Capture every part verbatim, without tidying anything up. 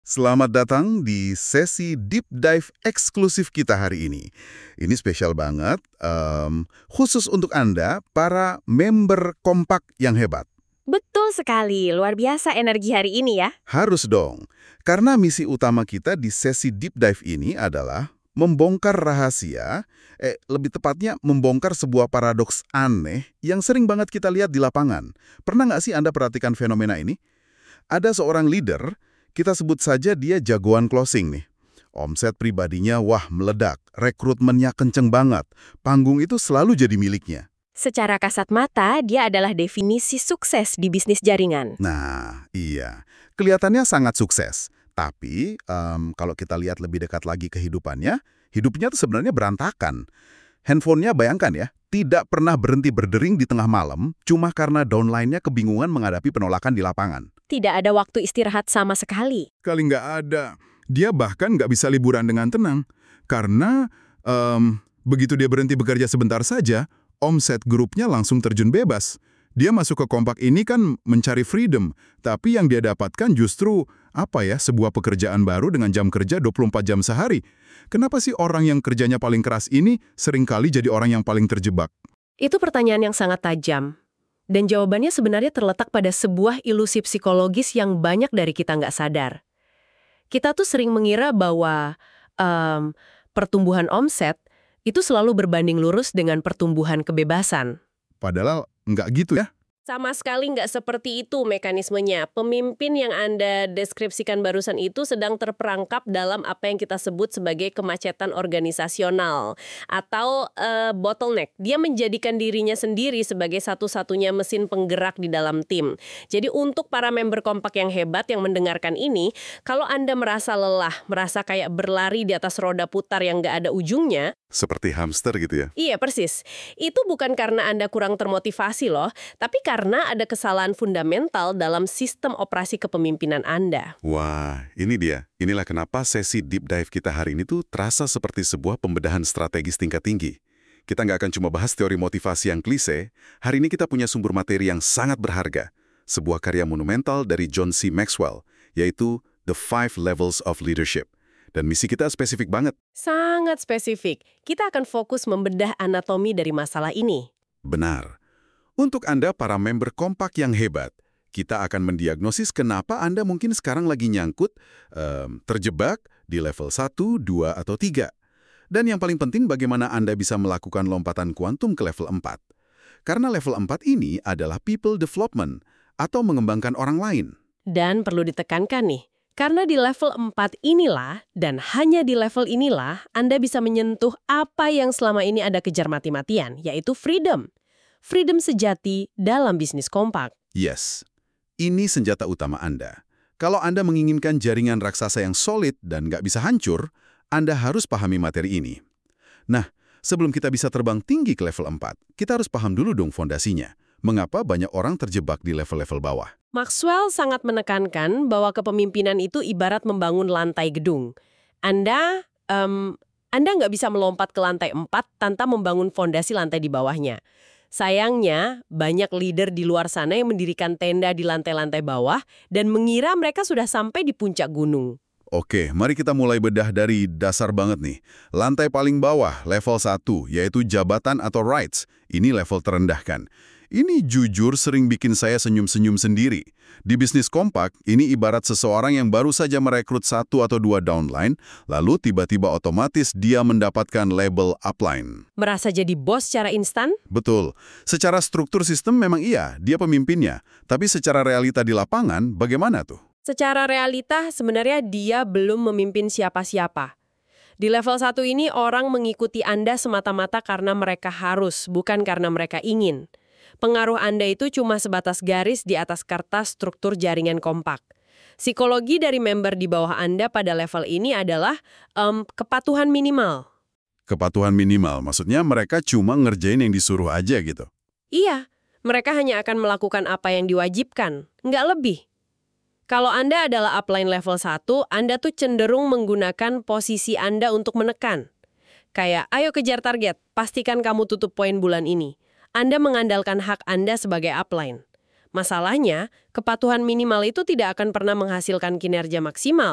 Selamat datang di sesi deep dive eksklusif kita hari ini. Ini spesial banget, em, khusus untuk Anda, para member kompak yang hebat. Betul sekali, luar biasa energi hari ini ya. Harus dong, karena misi utama kita di sesi deep dive ini adalah membongkar rahasia, eh lebih tepatnya membongkar sebuah paradoks aneh yang sering banget kita lihat di lapangan. Pernah nggak sih Anda perhatikan fenomena ini? Ada seorang leader, kita sebut saja dia jagoan closing nih. Omset pribadinya wah meledak, rekrutmennya kenceng banget, panggung itu selalu jadi miliknya. Secara kasat mata, dia adalah definisi sukses di bisnis jaringan. Nah, iya, kelihatannya sangat sukses. Tapi em, kalau kita lihat lebih dekat lagi kehidupannya, hidupnya tuh sebenarnya berantakan. Handphonenya bayangkan ya, tidak pernah berhenti berdering di tengah malam cuma karena downline-nya kebingungan menghadapi penolakan di lapangan. Tidak ada waktu istirahat sama sekali. Kali nggak ada. Dia bahkan nggak bisa liburan dengan tenang. Karena em, begitu dia berhenti bekerja sebentar saja, omset grupnya langsung terjun bebas. Dia masuk ke kompak ini kan mencari freedom, tapi yang dia dapatkan justru, apa ya, sebuah pekerjaan baru dengan jam kerja dua puluh empat jam sehari. Kenapa sih orang yang kerjanya paling keras ini seringkali jadi orang yang paling terjebak? Itu pertanyaan yang sangat tajam. Dan jawabannya sebenarnya terletak pada sebuah ilusi psikologis yang banyak dari kita nggak sadar. Kita tuh sering mengira bahwa em, pertumbuhan omset itu selalu berbanding lurus dengan pertumbuhan kebebasan. Padahal nggak gitu ya. Sama sekali nggak seperti itu mekanismenya. Pemimpin yang Anda deskripsikan barusan itu sedang terperangkap dalam apa yang kita sebut sebagai kemacetan organisasional atau eh, bottleneck. Dia menjadikan dirinya sendiri sebagai satu-satunya mesin penggerak di dalam tim. Jadi untuk para member kompak yang hebat yang mendengarkan ini, kalau Anda merasa lelah, merasa kayak berlari di atas roda putar yang nggak ada ujungnya, Seperti hamster gitu ya. iya persis. Itu bukan karena Anda kurang termotivasi loh, tapi karena ada kesalahan fundamental dalam sistem operasi kepemimpinan Anda. Wah, ini dia. Inilah kenapa sesi deep dive kita hari ini tuh terasa seperti sebuah pembedahan strategis tingkat tinggi. Kita nggak akan cuma bahas teori motivasi yang klise, hari ini kita punya sumber materi yang sangat berharga. Sebuah karya monumental dari John C. Maxwell, yaitu The Five Levels of Leadership. Dan misi kita spesifik banget. Sangat spesifik. Kita akan fokus membedah anatomi dari masalah ini. Benar. Untuk Anda para member kompak yang hebat, kita akan mendiagnosis kenapa Anda mungkin sekarang lagi nyangkut, em, terjebak di level satu, dua, atau tiga. Dan yang paling penting bagaimana Anda bisa melakukan lompatan kuantum ke level empat. Karena level empat ini adalah people development, atau mengembangkan orang lain. Dan perlu ditekankan nih, karena di level empat inilah, dan hanya di level inilah, Anda bisa menyentuh apa yang selama ini Anda kejar mati-matian, yaitu freedom. Freedom sejati dalam bisnis kompak. Yes, ini senjata utama Anda. Kalau Anda menginginkan jaringan raksasa yang solid dan nggak bisa hancur, Anda harus pahami materi ini. Nah, sebelum kita bisa terbang tinggi ke level empat, kita harus paham dulu dong fondasinya. Mengapa banyak orang terjebak di level-level bawah? Maxwell sangat menekankan bahwa kepemimpinan itu ibarat membangun lantai gedung. Anda, em, Anda nggak bisa melompat ke lantai empat tanpa membangun fondasi lantai di bawahnya. Sayangnya, banyak leader di luar sana yang mendirikan tenda di lantai-lantai bawah dan mengira mereka sudah sampai di puncak gunung. Oke, mari kita mulai bedah dari dasar banget nih. Lantai paling bawah, level satu, yaitu jabatan atau rights. Ini level terendah kan. Ini jujur sering bikin saya senyum-senyum sendiri. Di bisnis kompak, ini ibarat seseorang yang baru saja merekrut satu atau dua downline, lalu tiba-tiba otomatis dia mendapatkan label upline. Merasa jadi bos secara instan? Betul. Secara struktur sistem memang iya, dia pemimpinnya. Tapi secara realita di lapangan, bagaimana tuh? Secara realita, sebenarnya dia belum memimpin siapa-siapa. Di level satu ini, orang mengikuti Anda semata-mata karena mereka harus, bukan karena mereka ingin. Pengaruh Anda itu cuma sebatas garis di atas kertas struktur jaringan kompak. Psikologi dari member di bawah Anda pada level ini adalah em, kepatuhan minimal. Kepatuhan minimal, maksudnya mereka cuma ngerjain yang disuruh aja gitu. Iya, mereka hanya akan melakukan apa yang diwajibkan, nggak lebih. Kalau Anda adalah upline level satu, Anda tuh cenderung menggunakan posisi Anda untuk menekan. Kayak, ayo kejar target, pastikan kamu tutup poin bulan ini. Anda mengandalkan hak Anda sebagai upline. Masalahnya, kepatuhan minimal itu tidak akan pernah menghasilkan kinerja maksimal.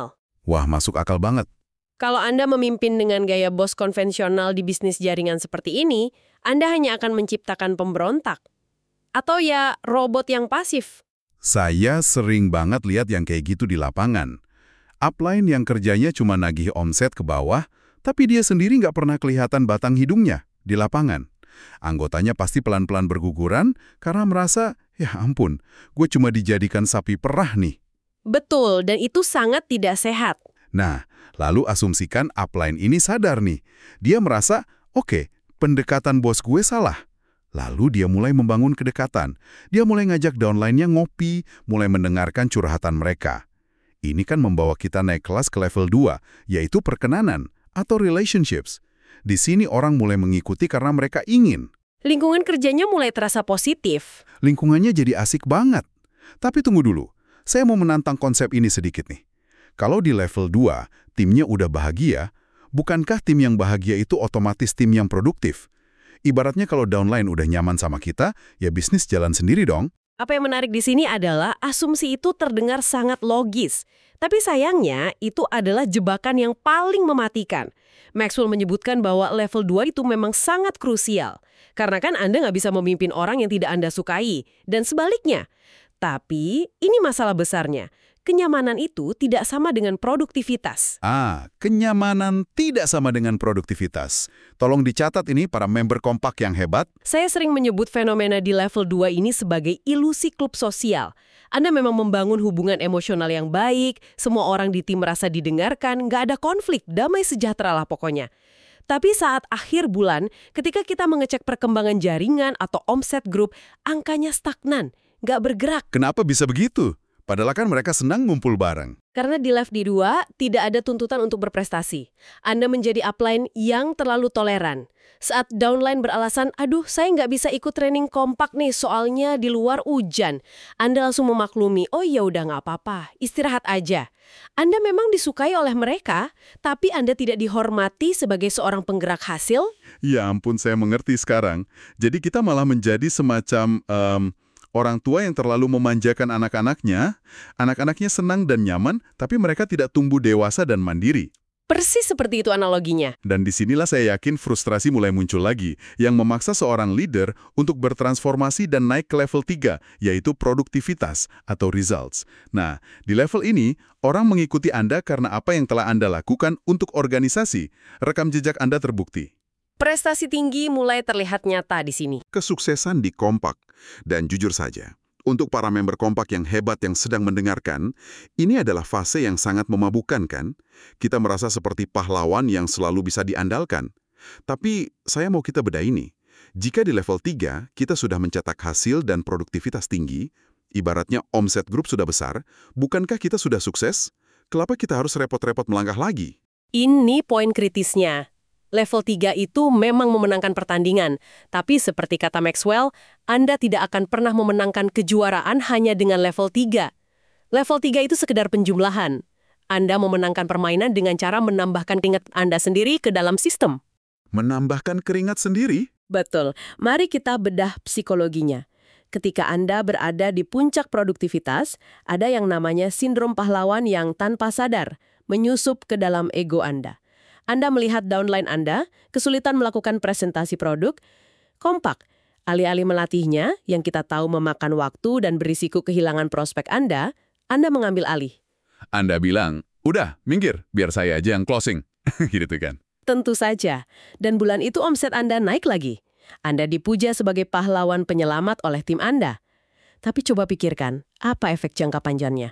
Wah, masuk akal banget. Kalau Anda memimpin dengan gaya bos konvensional di bisnis jaringan seperti ini, Anda hanya akan menciptakan pemberontak. Atau ya, robot yang pasif. Saya sering banget lihat yang kayak gitu di lapangan. Upline yang kerjanya cuma nagih omset ke bawah, tapi dia sendiri nggak pernah kelihatan batang hidungnya di lapangan. Anggotanya pasti pelan-pelan berguguran karena merasa, ya ampun, gue cuma dijadikan sapi perah nih. Betul, dan itu sangat tidak sehat. Nah, lalu asumsikan upline ini sadar nih. Dia merasa, oke, pendekatan bos gue salah. Lalu dia mulai membangun kedekatan. Dia mulai ngajak downline-nya ngopi, mulai mendengarkan curhatan mereka. Ini kan membawa kita naik kelas ke level dua, yaitu perkenanan atau relationships. Di sini orang mulai mengikuti karena mereka ingin. Lingkungan kerjanya mulai terasa positif. Lingkungannya jadi asik banget. Tapi tunggu dulu, saya mau menantang konsep ini sedikit nih. Kalau di level dua, timnya udah bahagia, bukankah tim yang bahagia itu otomatis tim yang produktif? Ibaratnya kalau downline udah nyaman sama kita, ya bisnis jalan sendiri dong. Apa yang menarik di sini adalah asumsi itu terdengar sangat logis. Tapi sayangnya itu adalah jebakan yang paling mematikan. Maxwell menyebutkan bahwa level dua itu memang sangat krusial. Karena kan Anda nggak bisa memimpin orang yang tidak Anda sukai. Dan sebaliknya. Tapi ini masalah besarnya. Kenyamanan itu tidak sama dengan produktivitas. Ah, kenyamanan tidak sama dengan produktivitas. Tolong dicatat ini para member kompak yang hebat. Saya sering menyebut fenomena di level dua ini sebagai ilusi klub sosial. Anda memang membangun hubungan emosional yang baik, semua orang di tim merasa didengarkan, nggak ada konflik, damai sejahtera lah pokoknya. Tapi saat akhir bulan, ketika kita mengecek perkembangan jaringan atau omset grup, angkanya stagnan, nggak bergerak. Kenapa bisa begitu? Padahal kan mereka senang ngumpul bareng. Karena di level dua, tidak ada tuntutan untuk berprestasi. Anda menjadi upline yang terlalu toleran. Saat downline beralasan, aduh saya nggak bisa ikut training kompak nih, soalnya di luar hujan. Anda langsung memaklumi, oh ya udah nggak apa-apa, istirahat aja. Anda memang disukai oleh mereka, tapi Anda tidak dihormati sebagai seorang penggerak hasil. Ya ampun, saya mengerti sekarang. Jadi kita malah menjadi semacam um, orang tua yang terlalu memanjakan anak-anaknya. Anak-anaknya senang dan nyaman, tapi mereka tidak tumbuh dewasa dan mandiri. Persis seperti itu analoginya. Dan disinilah saya yakin frustrasi mulai muncul lagi, yang memaksa seorang leader untuk bertransformasi dan naik ke level tiga, yaitu produktivitas atau results. Nah, di level ini, orang mengikuti Anda karena apa yang telah Anda lakukan untuk organisasi. Rekam jejak Anda terbukti. Prestasi tinggi mulai terlihat nyata di sini. Kesuksesan di kompak. Dan jujur saja, untuk para member kompak yang hebat yang sedang mendengarkan, ini adalah fase yang sangat memabukkan kan? Kita merasa seperti pahlawan yang selalu bisa diandalkan. Tapi saya mau kita bedah ini. Jika di level tiga kita sudah mencetak hasil dan produktivitas tinggi, ibaratnya omset grup sudah besar, bukankah kita sudah sukses? Kenapa kita harus repot-repot melangkah lagi? Ini poin kritisnya. Level tiga itu memang memenangkan pertandingan, tapi seperti kata Maxwell, Anda tidak akan pernah memenangkan kejuaraan hanya dengan level tiga. Level tiga itu sekedar penjumlahan. Anda memenangkan permainan dengan cara menambahkan keringat Anda sendiri ke dalam sistem. Menambahkan keringat sendiri? Betul. Mari kita bedah psikologinya. Ketika Anda berada di puncak produktivitas, ada yang namanya sindrom pahlawan yang tanpa sadar menyusup ke dalam ego Anda. Anda melihat downline Anda, kesulitan melakukan presentasi produk, kompak. Alih-alih melatihnya, yang kita tahu memakan waktu dan berisiko kehilangan prospek Anda, Anda mengambil alih. Anda bilang, udah, minggir, biar saya aja yang closing. Gitu kan? Tentu saja. Dan bulan itu omset Anda naik lagi. Anda dipuja sebagai pahlawan penyelamat oleh tim Anda. Tapi coba pikirkan, apa efek jangka panjangnya?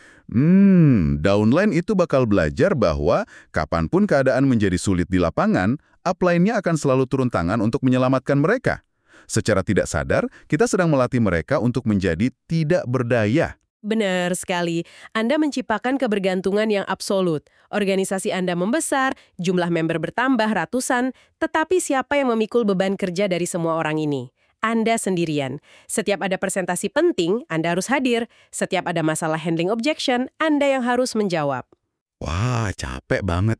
Hmm, downline itu bakal belajar bahwa kapanpun keadaan menjadi sulit di lapangan, upline-nya akan selalu turun tangan untuk menyelamatkan mereka. Secara tidak sadar, kita sedang melatih mereka untuk menjadi tidak berdaya. Benar sekali. Anda menciptakan kebergantungan yang absolut. Organisasi Anda membesar, jumlah member bertambah ratusan, tetapi siapa yang memikul beban kerja dari semua orang ini? Anda sendirian. Setiap ada presentasi penting, Anda harus hadir. Setiap ada masalah handling objection, Anda yang harus menjawab. Wah, capek banget itu.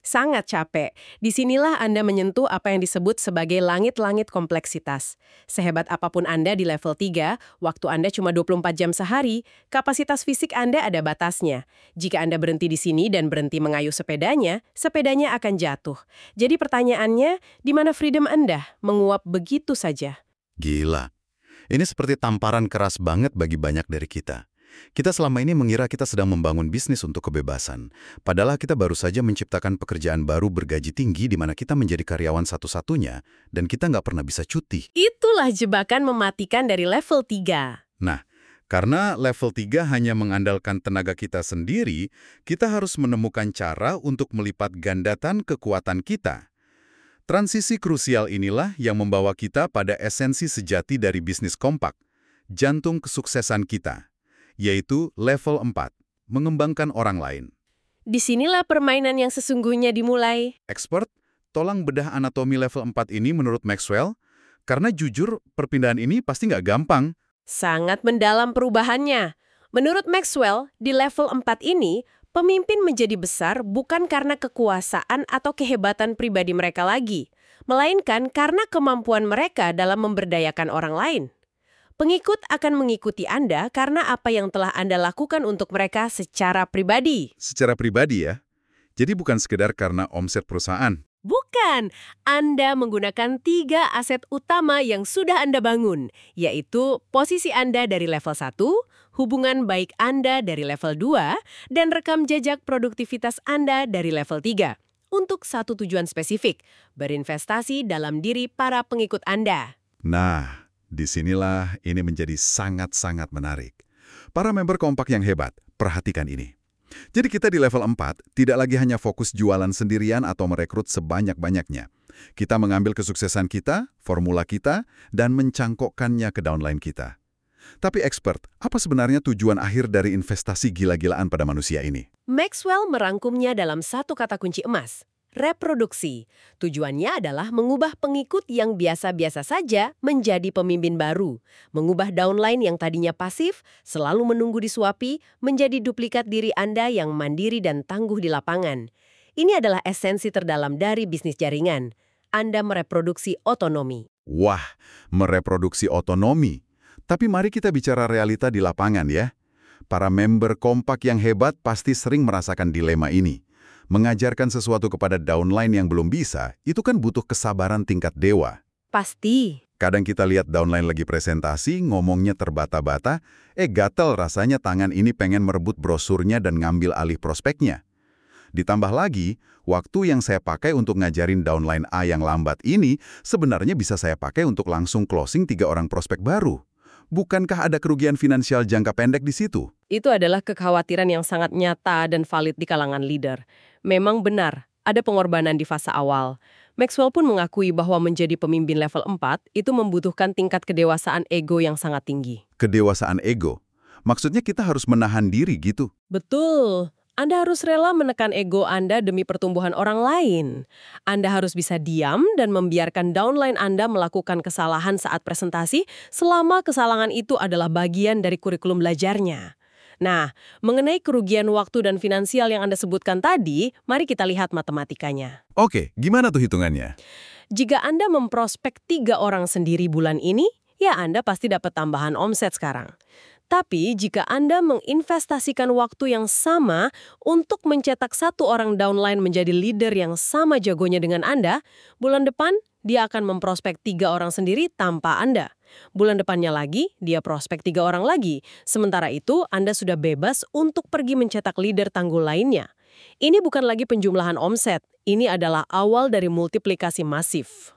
Sangat capek. Disinilah Anda menyentuh apa yang disebut sebagai langit-langit kompleksitas. Sehebat apapun Anda di level tiga, waktu Anda cuma dua puluh empat jam sehari, kapasitas fisik Anda ada batasnya. Jika Anda berhenti di sini dan berhenti mengayuh sepedanya, sepedanya akan jatuh. Jadi pertanyaannya, di mana freedom Anda menguap begitu saja? Gila. Ini seperti tamparan keras banget bagi banyak dari kita. Kita selama ini mengira kita sedang membangun bisnis untuk kebebasan. Padahal kita baru saja menciptakan pekerjaan baru bergaji tinggi di mana kita menjadi karyawan satu-satunya dan kita nggak pernah bisa cuti. Itulah jebakan mematikan dari level tiga. Nah, karena level tiga hanya mengandalkan tenaga kita sendiri, kita harus menemukan cara untuk melipat gandakan kekuatan kita. Transisi krusial inilah yang membawa kita pada esensi sejati dari bisnis kompak, jantung kesuksesan kita, yaitu level empat, mengembangkan orang lain. Disinilah permainan yang sesungguhnya dimulai. Expert, tolong bedah anatomi level empat ini menurut Maxwell, karena jujur perpindahan ini pasti nggak gampang. Sangat mendalam perubahannya. Menurut Maxwell, di level empat ini, pemimpin menjadi besar bukan karena kekuasaan atau kehebatan pribadi mereka lagi, melainkan karena kemampuan mereka dalam memberdayakan orang lain. Pengikut akan mengikuti Anda karena apa yang telah Anda lakukan untuk mereka secara pribadi. Secara pribadi ya. Jadi bukan sekedar karena omset perusahaan. Bukan. Anda menggunakan tiga aset utama yang sudah Anda bangun, yaitu posisi Anda dari level satu, hubungan baik Anda dari level dua, dan rekam jejak produktivitas Anda dari level tiga. Untuk satu tujuan spesifik, berinvestasi dalam diri para pengikut Anda. Nah, disinilah ini menjadi sangat-sangat menarik. Para member kompak yang hebat, perhatikan ini. Jadi kita di level empat tidak lagi hanya fokus jualan sendirian atau merekrut sebanyak-banyaknya. Kita mengambil kesuksesan kita, formula kita, dan mencangkokkannya ke downline kita. Tapi expert, apa sebenarnya tujuan akhir dari investasi gila-gilaan pada manusia ini? Maxwell merangkumnya dalam satu kata kunci emas. Reproduksi. Tujuannya adalah mengubah pengikut yang biasa-biasa saja menjadi pemimpin baru. Mengubah downline yang tadinya pasif, selalu menunggu disuapi, menjadi duplikat diri Anda yang mandiri dan tangguh di lapangan. Ini adalah esensi terdalam dari bisnis jaringan. Anda mereproduksi otonomi. Wah, mereproduksi otonomi. Tapi mari kita bicara realita di lapangan ya. Para member kompak yang hebat pasti sering merasakan dilema ini. Mengajarkan sesuatu kepada downline yang belum bisa, itu kan butuh kesabaran tingkat dewa. Pasti. Kadang kita lihat downline lagi presentasi, ngomongnya terbata-bata, eh gatel rasanya tangan ini pengen merebut brosurnya dan ngambil alih prospeknya. Ditambah lagi, waktu yang saya pakai untuk ngajarin downline A yang lambat ini, sebenarnya bisa saya pakai untuk langsung closing tiga orang prospek baru. Bukankah ada kerugian finansial jangka pendek di situ? Itu adalah kekhawatiran yang sangat nyata dan valid di kalangan leader. Memang benar, ada pengorbanan di fase awal. Maxwell pun mengakui bahwa menjadi pemimpin level empat itu membutuhkan tingkat kedewasaan ego yang sangat tinggi. Kedewasaan ego? Maksudnya kita harus menahan diri gitu? Betul. Anda harus rela menekan ego Anda demi pertumbuhan orang lain. Anda harus bisa diam dan membiarkan downline Anda melakukan kesalahan saat presentasi selama kesalahan itu adalah bagian dari kurikulum belajarnya. Nah, mengenai kerugian waktu dan finansial yang Anda sebutkan tadi, mari kita lihat matematikanya. Oke, gimana tuh hitungannya? Jika Anda memprospek tiga orang sendiri bulan ini, ya Anda pasti dapat tambahan omset sekarang. Tapi jika Anda menginvestasikan waktu yang sama untuk mencetak satu orang downline menjadi leader yang sama jagonya dengan Anda, bulan depan dia akan memprospek tiga orang sendiri tanpa Anda. Bulan depannya lagi, dia prospek tiga orang lagi. Sementara itu, Anda sudah bebas untuk pergi mencetak leader tanggul lainnya. Ini bukan lagi penjumlahan omset, ini adalah awal dari multiplikasi masif.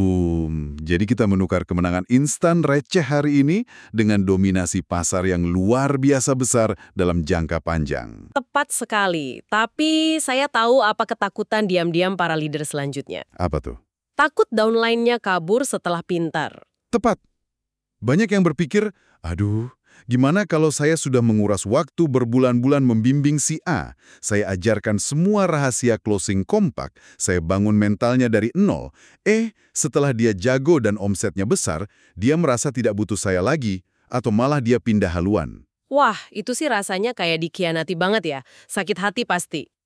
Boom. Jadi kita menukar kemenangan instan receh hari ini dengan dominasi pasar yang luar biasa besar dalam jangka panjang. Tepat sekali, tapi saya tahu apa ketakutan diam-diam para leader selanjutnya. Apa tuh? Takut downline-nya kabur setelah pintar. Tepat. Banyak yang berpikir, aduh, gimana kalau saya sudah menguras waktu berbulan-bulan membimbing si A? Saya ajarkan semua rahasia closing kompak, saya bangun mentalnya dari nol. Eh, setelah dia jago dan omsetnya besar, dia merasa tidak butuh saya lagi, atau malah dia pindah haluan. Wah, itu sih rasanya kayak dikhianati banget ya. Sakit hati pasti.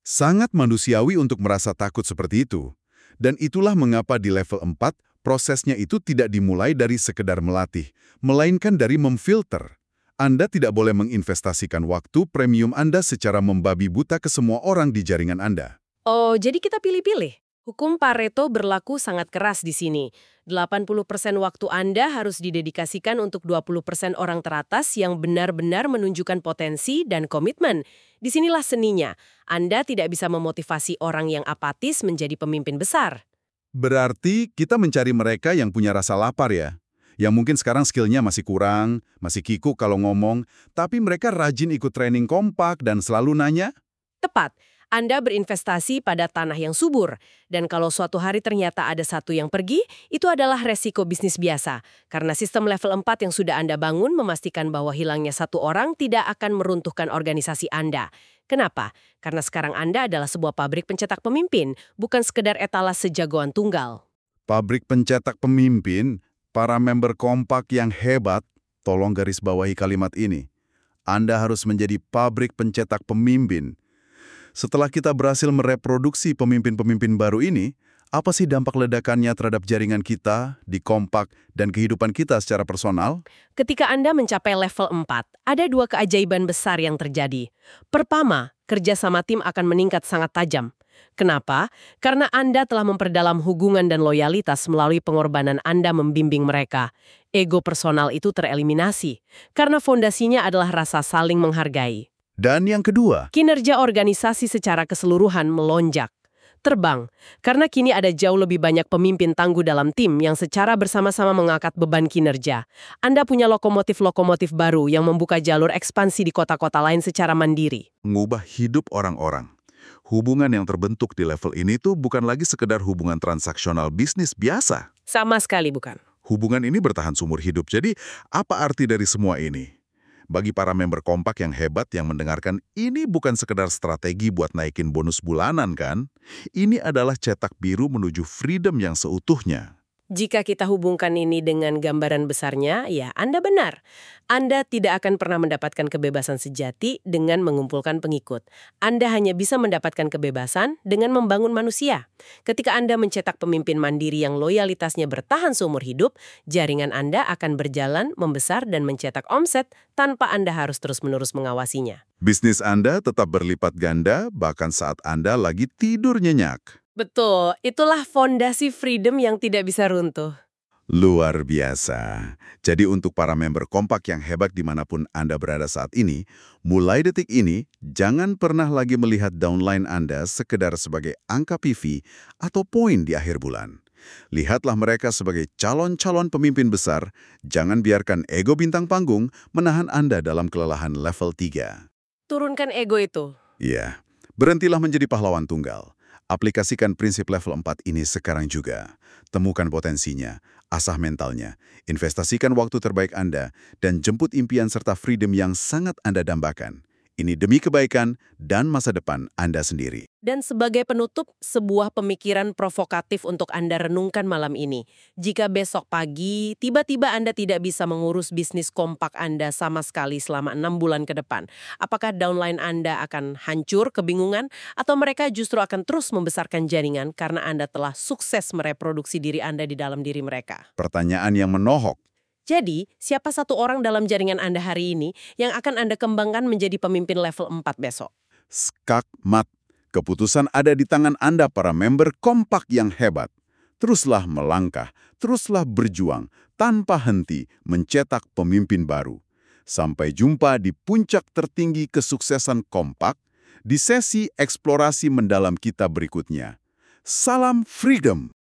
Sangat manusiawi untuk merasa takut seperti itu. Dan itulah mengapa di level empat, prosesnya itu tidak dimulai dari sekedar melatih, melainkan dari memfilter. Anda tidak boleh menginvestasikan waktu premium Anda secara membabi buta ke semua orang di jaringan Anda. Oh, jadi kita pilih-pilih. Hukum Pareto berlaku sangat keras di sini. delapan puluh persen waktu Anda harus didedikasikan untuk dua puluh persen orang teratas yang benar-benar menunjukkan potensi dan komitmen. Disinilah seninya. Anda tidak bisa memotivasi orang yang apatis menjadi pemimpin besar. Berarti kita mencari mereka yang punya rasa lapar ya? Yang mungkin sekarang skillnya masih kurang, masih kikuk kalau ngomong, tapi mereka rajin ikut training kompak dan selalu nanya? Tepat. Anda berinvestasi pada tanah yang subur. Dan kalau suatu hari ternyata ada satu yang pergi, itu adalah resiko bisnis biasa. Karena sistem level empat yang sudah Anda bangun memastikan bahwa hilangnya satu orang tidak akan meruntuhkan organisasi Anda. Kenapa? Karena sekarang Anda adalah sebuah pabrik pencetak pemimpin, bukan sekedar etalase jagoan tunggal. Pabrik pencetak pemimpin, para member kompak yang hebat, tolong garis bawahi kalimat ini. Anda harus menjadi pabrik pencetak pemimpin. Setelah kita berhasil mereproduksi pemimpin-pemimpin baru ini, apa sih dampak ledakannya terhadap jaringan kita, di kompak, dan kehidupan kita secara personal? Ketika Anda mencapai level empat, ada dua keajaiban besar yang terjadi. Pertama, kerja sama tim akan meningkat sangat tajam. Kenapa? Karena Anda telah memperdalam hubungan dan loyalitas melalui pengorbanan Anda membimbing mereka. Ego personal itu tereliminasi, karena fondasinya adalah rasa saling menghargai. Dan yang kedua, Kinerja organisasi secara keseluruhan melonjak. Terbang, karena kini ada jauh lebih banyak pemimpin tangguh dalam tim yang secara bersama-sama mengangkat beban kinerja. Anda punya lokomotif-lokomotif baru yang membuka jalur ekspansi di kota-kota lain secara mandiri. mengubah hidup orang-orang. Hubungan yang terbentuk di level ini tuh bukan lagi sekedar hubungan transaksional bisnis biasa. Sama sekali bukan. Hubungan ini bertahan seumur hidup. Jadi, apa arti dari semua ini? Bagi para member kompak yang hebat yang mendengarkan, ini bukan sekedar strategi buat naikin bonus bulanan kan? Ini adalah cetak biru menuju freedom yang seutuhnya. Jika kita hubungkan ini dengan gambaran besarnya, ya Anda benar. Anda tidak akan pernah mendapatkan kebebasan sejati dengan mengumpulkan pengikut. Anda hanya bisa mendapatkan kebebasan dengan membangun manusia. Ketika Anda mencetak pemimpin mandiri yang loyalitasnya bertahan seumur hidup, jaringan Anda akan berjalan, membesar, dan mencetak omset tanpa Anda harus terus-menerus mengawasinya. Bisnis Anda tetap berlipat ganda bahkan saat Anda lagi tidur nyenyak. Betul, itulah fondasi freedom yang tidak bisa runtuh. Luar biasa. Jadi untuk para member kompak yang hebat dimanapun Anda berada saat ini, mulai detik ini, jangan pernah lagi melihat downline Anda sekedar sebagai angka P V atau poin di akhir bulan. Lihatlah mereka sebagai calon-calon pemimpin besar, jangan biarkan ego bintang panggung menahan Anda dalam kelelahan level tiga. Turunkan ego itu. Iya, berhentilah menjadi pahlawan tunggal. Aplikasikan prinsip level empat ini sekarang juga. Temukan potensinya, asah mentalnya, investasikan waktu terbaik Anda, dan jemput impian serta freedom yang sangat Anda dambakan. Ini demi kebaikan dan masa depan Anda sendiri. Dan sebagai penutup, sebuah pemikiran provokatif untuk Anda renungkan malam ini. Jika besok pagi, tiba-tiba Anda tidak bisa mengurus bisnis kompak Anda sama sekali selama enam bulan ke depan, apakah downline Anda akan hancur, kebingungan, atau mereka justru akan terus membesarkan jaringan karena Anda telah sukses mereproduksi diri Anda di dalam diri mereka? Pertanyaan yang menohok. Jadi, siapa satu orang dalam jaringan Anda hari ini yang akan Anda kembangkan menjadi pemimpin level empat besok? Skakmat. Keputusan ada di tangan Anda para member kompak yang hebat. Teruslah melangkah, teruslah berjuang, tanpa henti mencetak pemimpin baru. Sampai jumpa di puncak tertinggi kesuksesan kompak, di sesi eksplorasi mendalam kita berikutnya. Salam freedom!